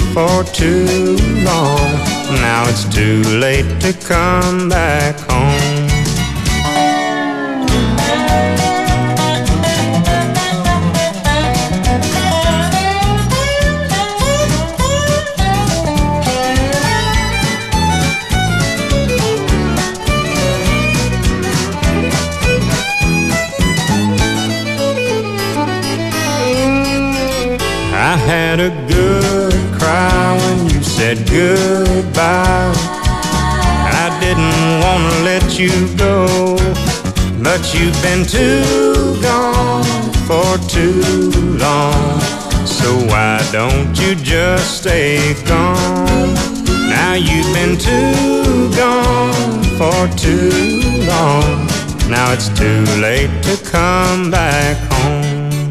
for too long. Now it's too late to come back home. I had a good cry when you said goodbye. I didn't want to let you go, but you've been too gone for too long. So why don't you just stay gone? Now you've been too gone for too long. Now it's too late to come back home.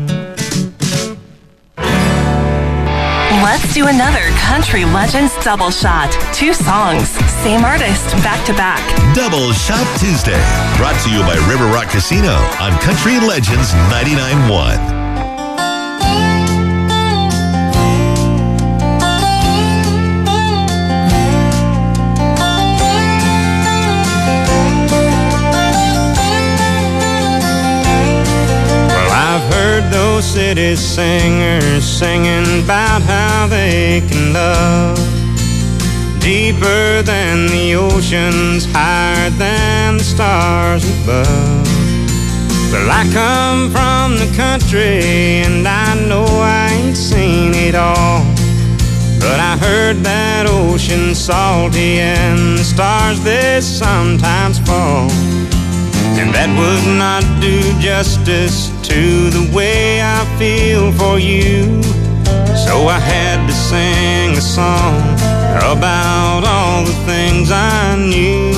Let's do another Country Legends double shot. 2 songs, same artist, back to back. Double Shot Tuesday, brought to you by River Rock Casino on Country Legends 99.1. Those city singers singing about how they can love deeper than the oceans, higher than the stars above. Well, I come from the country and I know I ain't seen it all, but I heard that ocean's salty and the stars they sometimes fall. And that would not do justice to the way I feel for you. So I had to sing a song about all the things I knew.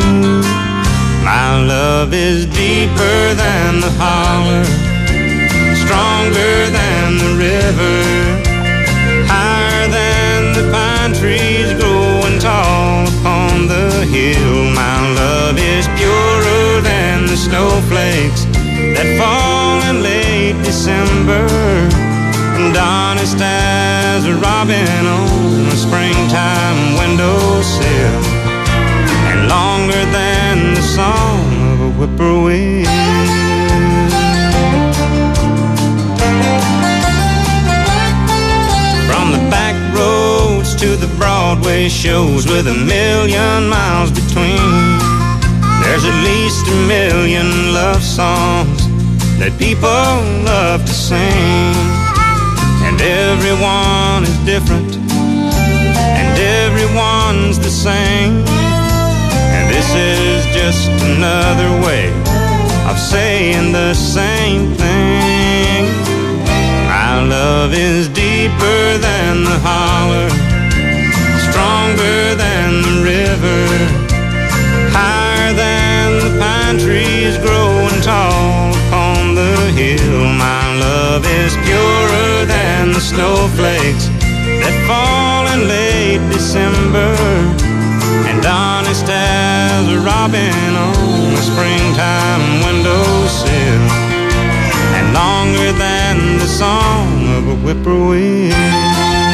My love is deeper than the holler, stronger than the river, higher than the pine trees growing tall upon the hill. My love is purer than the snowflakes that fall in late December, and honest as a robin on a springtime windowsill, and longer than the song of a whippoorwill. From the back roads to the Broadway shows with 1,000,000 miles between, there's at least 1,000,000 love songs that people love to sing. And everyone is different, and everyone's the same. And this is just another way of saying the same thing. My love is deeper than the holler, stronger than the river, higher than the pine trees growing tall upon the hill. My love is purer than the snowflakes that fall in late December, and honest as a robin on a springtime windowsill, and longer than the song of a whippoorwill.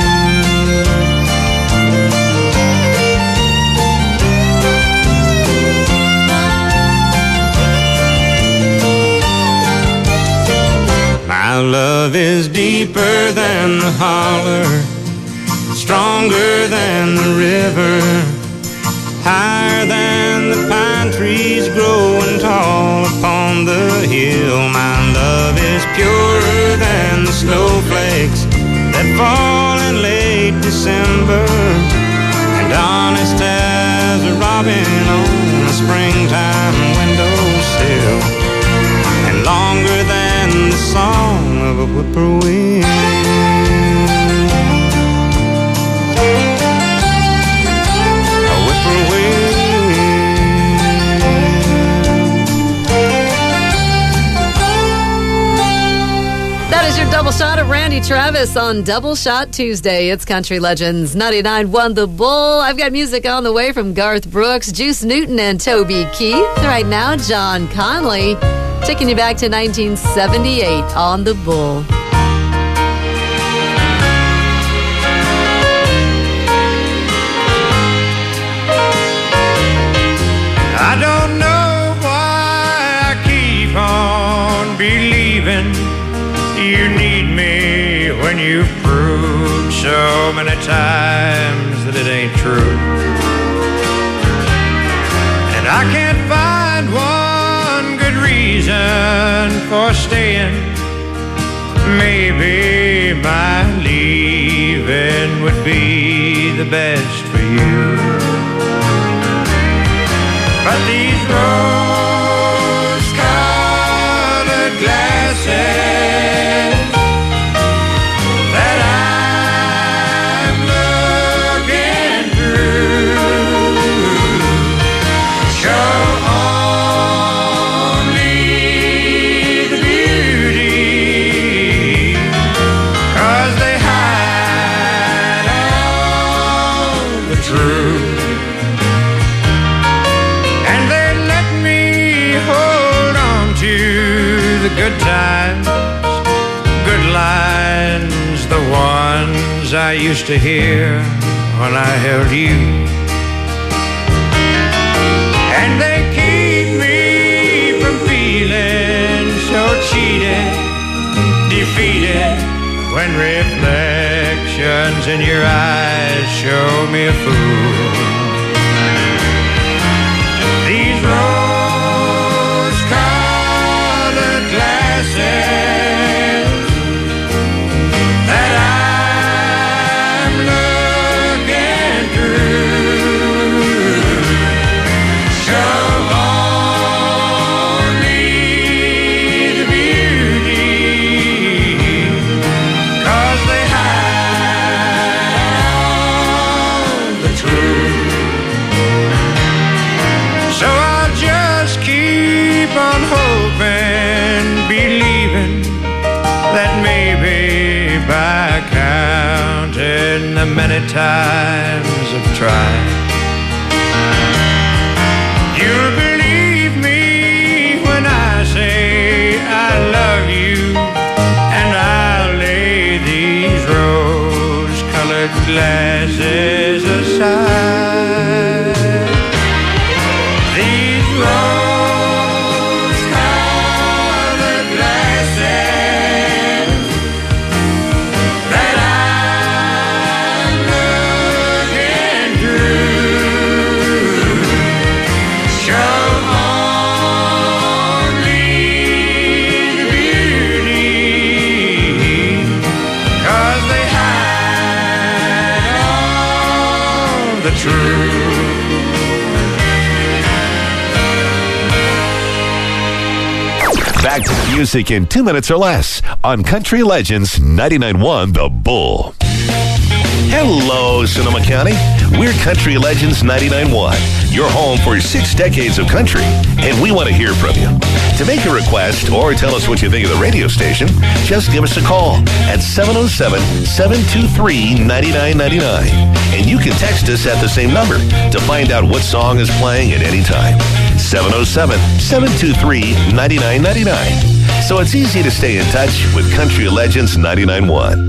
My love is deeper than the holler, stronger than the river, higher than the pine trees growing tall upon the hill. My love is purer than the snowflakes that fall in late December, and honest as a robin on a springtime windowsill, and longer than the song of a whippoorwill. A whippoorwill. That is your double shot of Randy Travis on Double Shot Tuesday. It's Country Legends 99.1 The Bull. I've got music on the way from Garth Brooks, Juice Newton, and Toby Keith. Right now, John Conley, taking you back to 1978 on The Bull. so many times that it ain't true. And I can't find one good reason for staying. Maybe my leaving would be the best for you. But these rose-colored glasses that I'm looking through show only the beauty, 'cause they hide all the truth. The good times, good lines, the ones I used to hear when I held you. And they keep me from feeling so cheated, defeated, when reflections in your eyes show me a fool. These glasses that I'm looking through show only the beauty, 'cause they hide all the truth. So I'll just keep on hoping, believing that maybe by counting the many times I've tried, you'll believe me when I say I love you, and I'll lay these rose-colored glasses aside. These rose-colored glasses that I'm looking through show only the beauty, 'cause they hide all the truth. Back to the music in 2 minutes or less on Country Legends 99.1 The Bull. Hello, Sonoma County. We're Country Legends 99.1, your home for 6 decades of country, and we want to hear from you. To make a request or tell us what you think of the radio station, just give us a call at 707-723-9999. And you can text us at the same number to find out what song is playing at any time. 707-723-9999. So it's easy to stay in touch with Country Legends 99.1.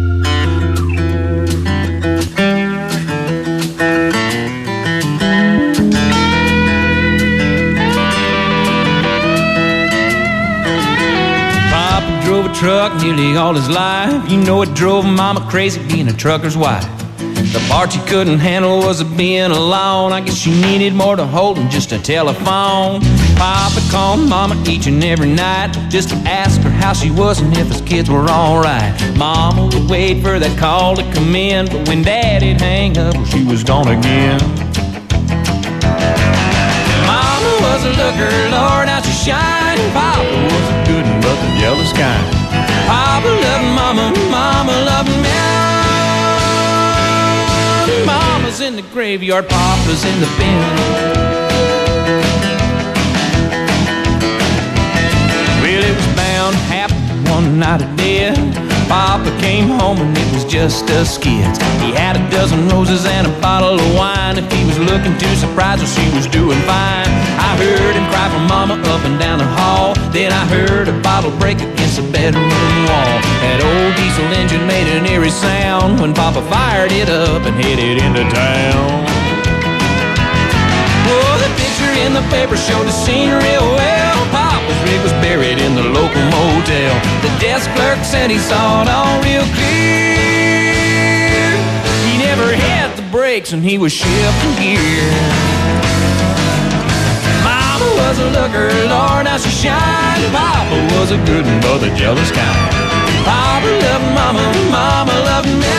Papa drove a truck nearly all his life. You know it drove Mama crazy being a trucker's wife. The part she couldn't handle was being alone. I guess she needed more to hold than just a telephone. Papa called Mama each and every night just to ask her how she was and if his kids were alright. Mama would wait for that call to come in, but when Daddy'd hang up, well, she was gone again. Mama was a looker, Lord, how she shined. Papa was a good one, but the jealous kind. Papa loved Mama, Mama loved me. Mama's in the graveyard, Papa's in the bin. Well, it was bound to happen one night of death. Papa came home and it was just us kids. He had a dozen roses and a bottle of wine. If he was looking too surprised, well, she was doing fine. I heard him cry for Mama up and down the hall. Then I heard a bottle break against the bedroom wall. That old diesel engine made an eerie sound when Papa fired it up and headed into town. Oh, the picture in the paper showed the scene real well. Papa's rig was buried in the local motel. The desk clerk said he saw it all real clear. brakes and he was shifting gear. Mama was a looker, Lord, how she shined. Papa was a good one, but the jealous kind. Papa loved Mama, Mama loved me.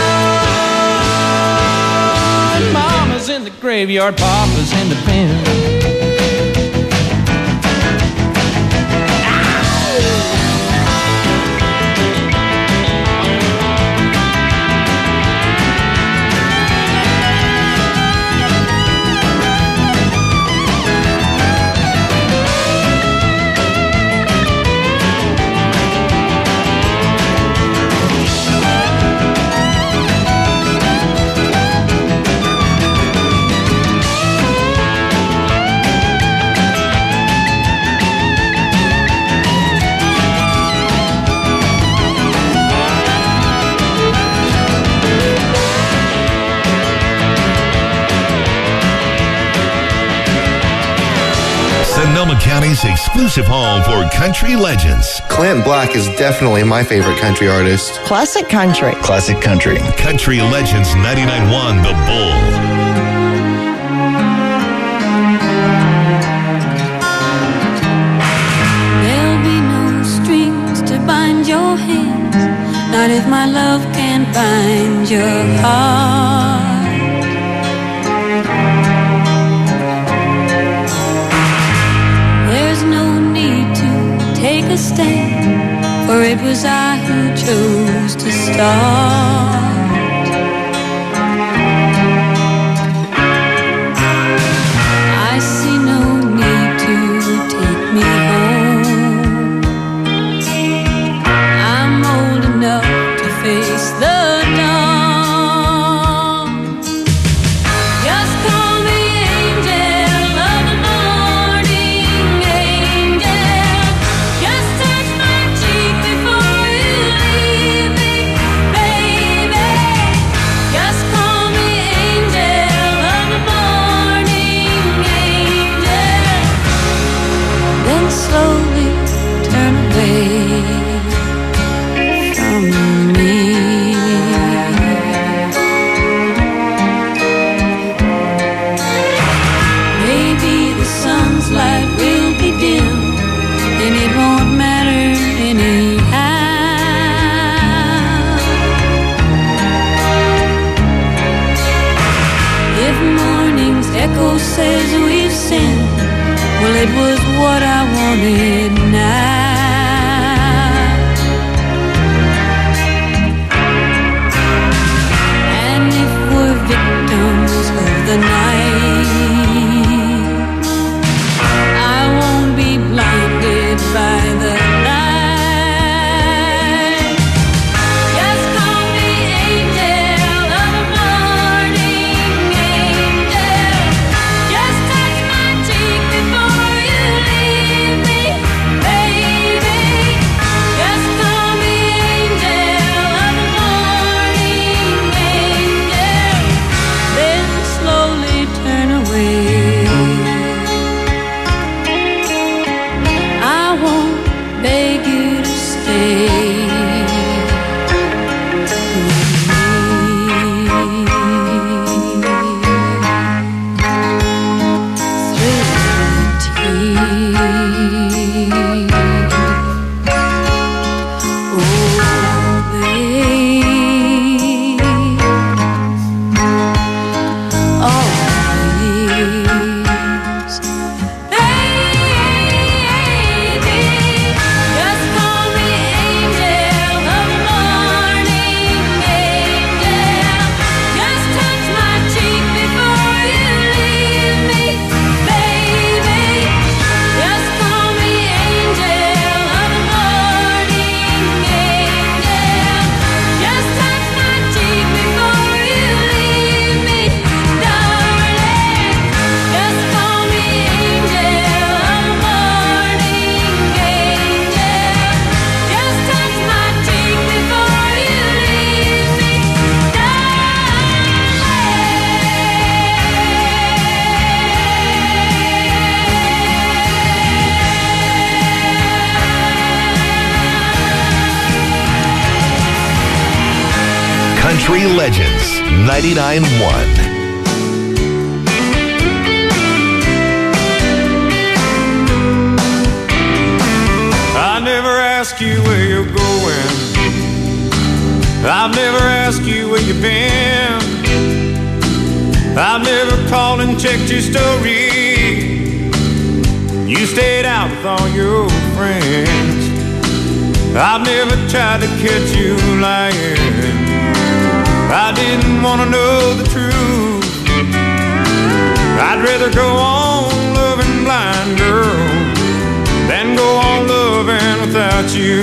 Mama's in the graveyard, Papa's in the pen. Sonoma County's exclusive home for country legends. Clint Black is definitely my favorite country artist. Classic country. Classic country. Country Legends 99.1 The Bull. There'll be no strings to bind your hands, not if my love can bind your heart. There's no need to take a stand, for it was I who chose to start. I see no need to take me home. I'm old enough to face the dawn. Just call me angel of the morning, angel. Just touch my cheek before you leave me, baby. Just call me angel of the morning, angel. Then slowly turn away from me. Maybe the sun's light will be dim, and it won't matter anyhow. If morning's echo says we've sinned, well, it was what I wanted now. And if we're victims of the night, I won't be blinded by the light. Just call me angel of the morning, angel. Just touch my cheek before you leave me, baby. Just call me angel of the morning, angel. Then slowly turn away. I won't beg you to stay Country Legends 99.1. never ask you where you're going. I've never asked you where you've been. I've never called and checked your story. You stayed out with all your friends. I've never tried to catch you lying. I didn't want to know the truth. I'd rather go on loving blind, girl, than go on loving without you.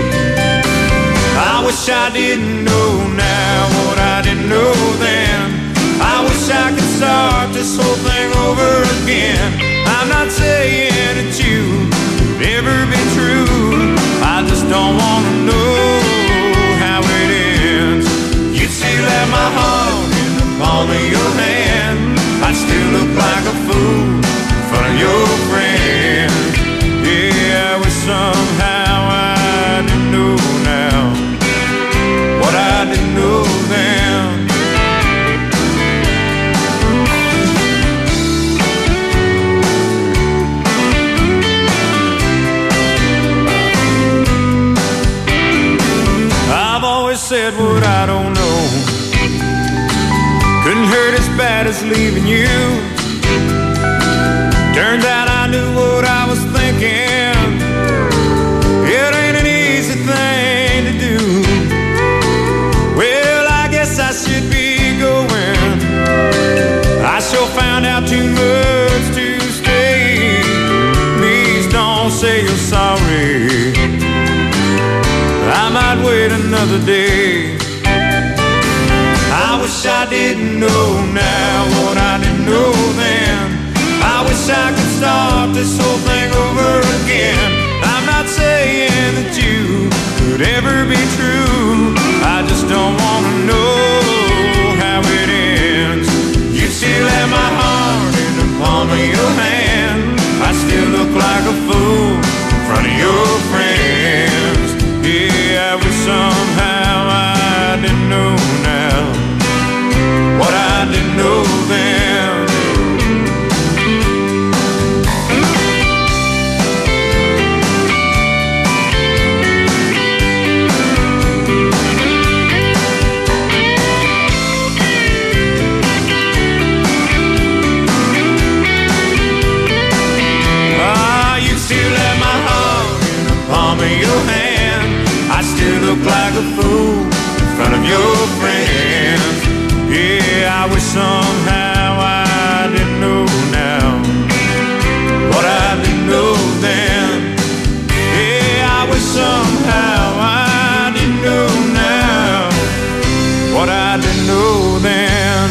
I wish I didn't know now what I didn't know then. I wish I could start this whole thing over again. I'm not saying that you would ever be true. I just don't want to know how it ends. You still have my heart in the palm of your hand. I still look like a fool in front of your friends. Yeah, I wish somehow I didn't know now what I didn't know then. I've always said what I don't know. Couldn't hurt as bad as leaving you. Turns out I knew what I was thinking. It ain't an easy thing to do. Well, I guess I should be going. I sure found out too much to stay. Please don't say you're sorry. I might wait another day. I wish I didn't know now what I didn't know then. I wish I could start this whole thing over again. I'm not saying that you could ever be true. I just don't want to know how it ends. You still have my heart in the palm of your hand. I still look like a fool in front of your friends. Yeah, I wish somehow I didn't know now what I didn't know then. You still have my heart in the palm of your hand. I still look like a fool in front of your friends. Yeah, I wish somehow I didn't know now what I didn't know then. Yeah, I wish somehow I didn't know now what I didn't know then.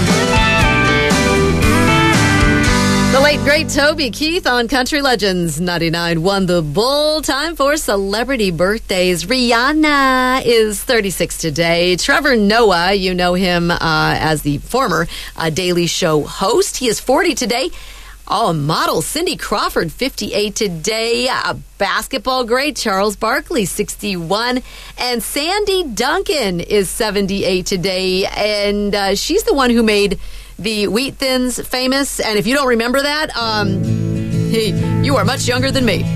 The late great Toby Keith on Country Legends 99.1 The Bull. Time for celebrity birthdays. Rihanna is 36 today. Trevor Noah, you know him as the former Daily Show host. He is 40 today. Oh, model Cindy Crawford, 58 today. Basketball great Charles Barkley, 61. And Sandy Duncan is 78 today. And she's the one who made the Wheat Thins famous. And if you don't remember that, hey, you are much younger than me.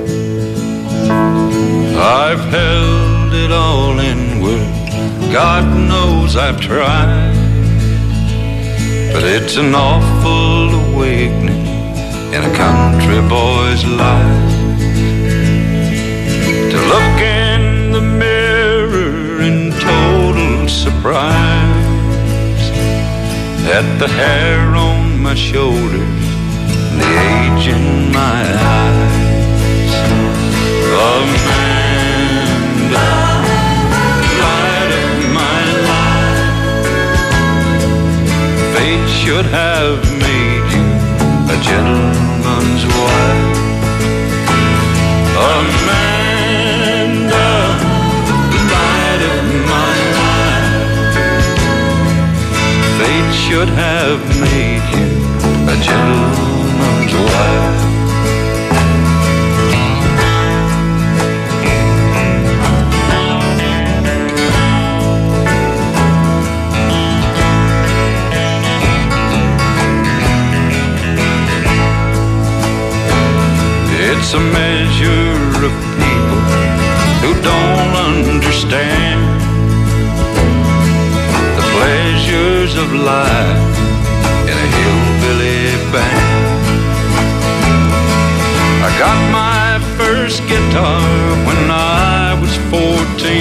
I've held it all in words. God knows I've tried. But it's an awful awakening in a country boy's life. To look in the mirror in total surprise at the hair on my shoulders, the age in my eyes. Amanda, light of my life, fate should have made you a gentleman's wife. Amanda, light of my life, fate should have made you a gentleman's wife. It's a measure of people don't understand the pleasures of life in a hillbilly band. I got my first guitar when I was 14.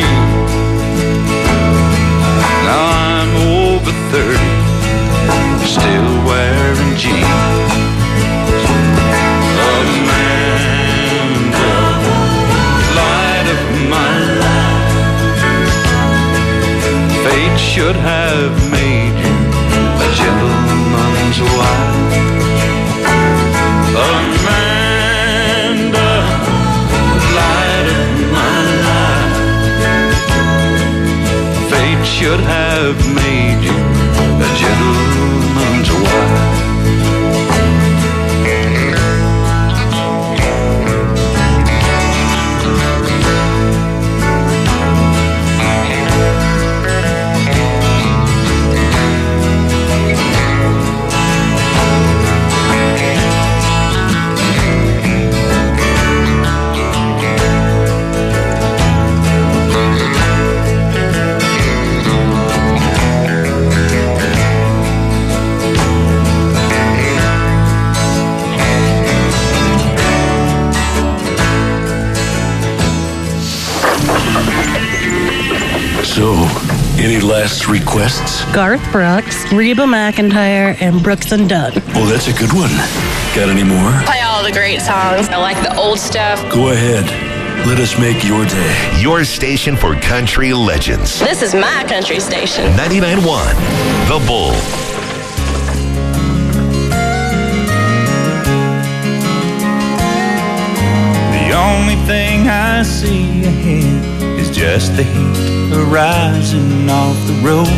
Now I'm over 30, still wearing jeans. Amanda, light of my life, fate should have made you a gentleman's wife. Amanda, light of my life, fate should have made you a gentleman's wife. So, any last requests? Garth Brooks, Reba McEntire, and Brooks and Dunn. Oh, that's a good one. Got any more? Play all the great songs. I like the old stuff. Go ahead. Let us make your day. Your station for country legends. This is my country station. 99.1 The Bull. The only thing I see ahead is just the heat arising off the road.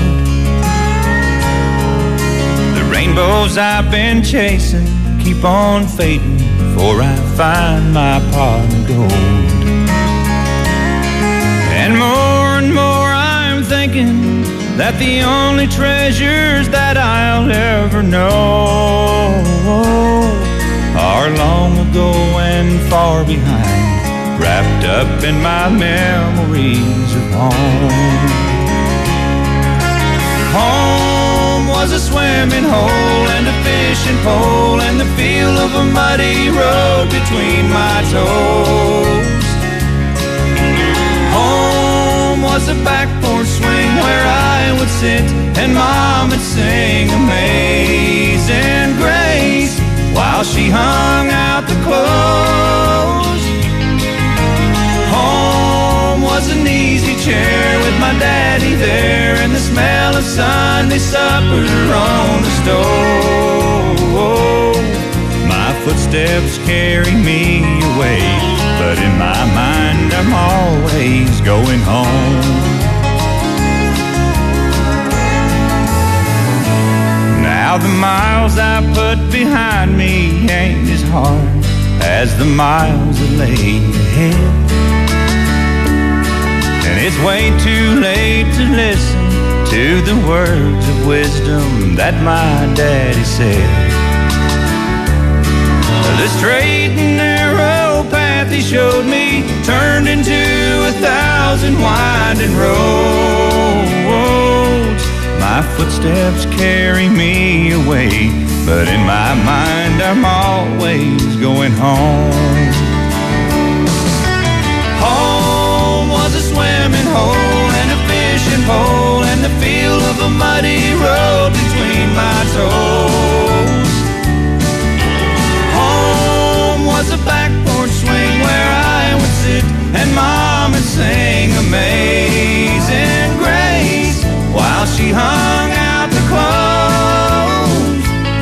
The rainbows I've been chasing keep on fading before I find my pot of gold. And more I'm thinking that the only treasures that I'll ever know are long ago and far behind, wrapped up in my memories of home. Home was a swimming hole and a fishing pole and the feel of a muddy road between my toes. Home was a back porch swing where I would sit and Mom would sing Amazing Grace while she hung out the clothes. Home was an easy chair with my daddy there and the smell of Sunday supper on the stove. My footsteps carry me away, but in my mind I'm always going home. Now the miles I put behind me ain't as hard as the miles that lay ahead. And it's way too late to listen to the words of wisdom that my daddy said. The straight and narrow path he showed me turned into 1,000 winding roads. My footsteps carry me away, but in my mind I'm always going home. Home was a swimming hole and a fishing pole and the feel of a muddy road between my toes. Home was a back porch swing where I would sit and Mom would sing Amazing Grace while she hung out the clothes.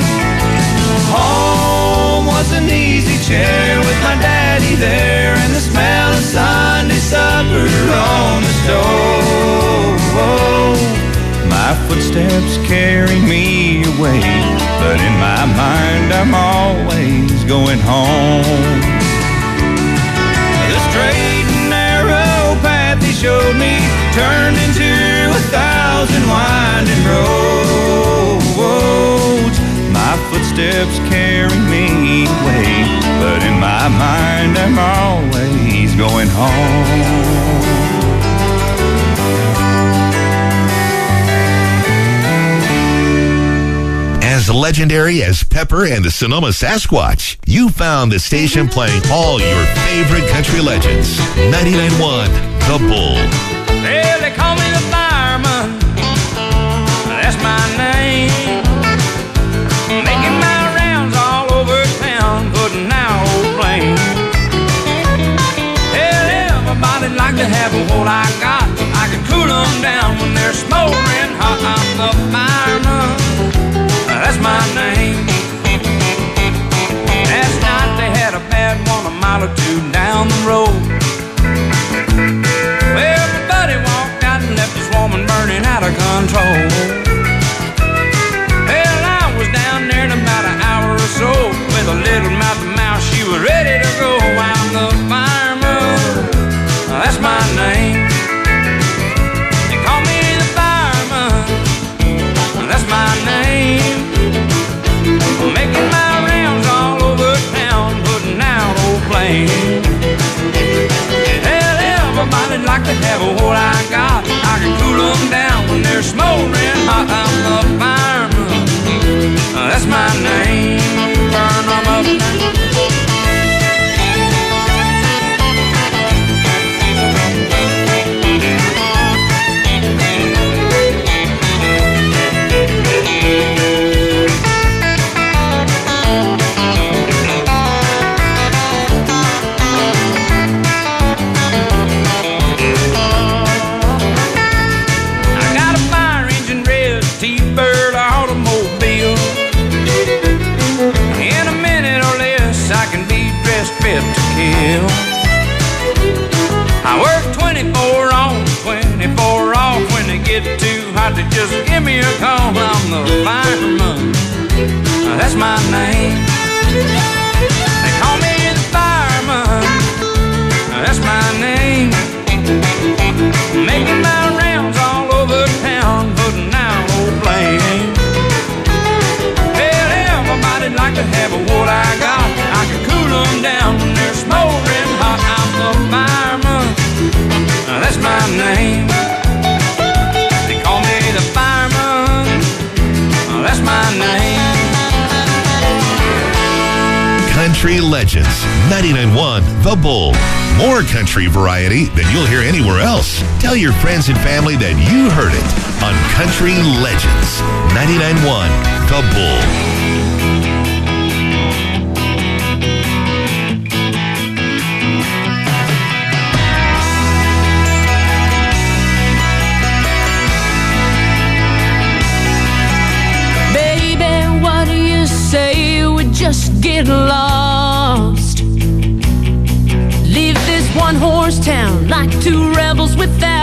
Home was an easy chair with my daddy there and the smell of Sunday supper on the stove. My footsteps carry me away, but in my mind I'm always going home. The straight and narrow path he showed me turned into 1,000 winding roads. My footsteps carry me away, but in my mind I'm always going home. legendary as Pepper and the Sonoma Sasquatch. You found the station playing all your favorite country legends. 99.1 The Bull. Well, they call me the fireman. That's my name. Making my rounds all over town, putting out old flames. Hell, everybody'd like to have what I got. I can cool them down when they're smoldering hot. I'm the fireman. That's my name. Last night they had a bad one a mile or two down the road. Well, my buddy walked out and left his woman burning out of control. Well, I was down there in about an hour or so with a little mouth to mouth. She was ready to go. I'm the fireman. That's my name. They call me the fireman. That's my name. Making my rounds all over town, putting out old flames. Hell, everybody'd like to have what I got. I can cool them down when they're smoldering hot. I'm the fireman. That's my name. Burn them up now. Fit to kill. I work 24 on, 24 off. When they get too hot, they just give me a call. I'm the fireman. That's my name. They call me the fireman. That's my name. Making my rounds all over town, putting out old flames. Hell, everybody'd like to have what I got. I can cool them down when they're smoldering hot. I'm the fireman. That's my name. They call me the fireman. That's my name. Country Legends. 99.1 The Bull. More country variety than you'll hear anywhere else. Tell your friends and family that you heard it on Country Legends. 99.1 The Bull. Say we just get lost. Leave this one horse town like two rebels without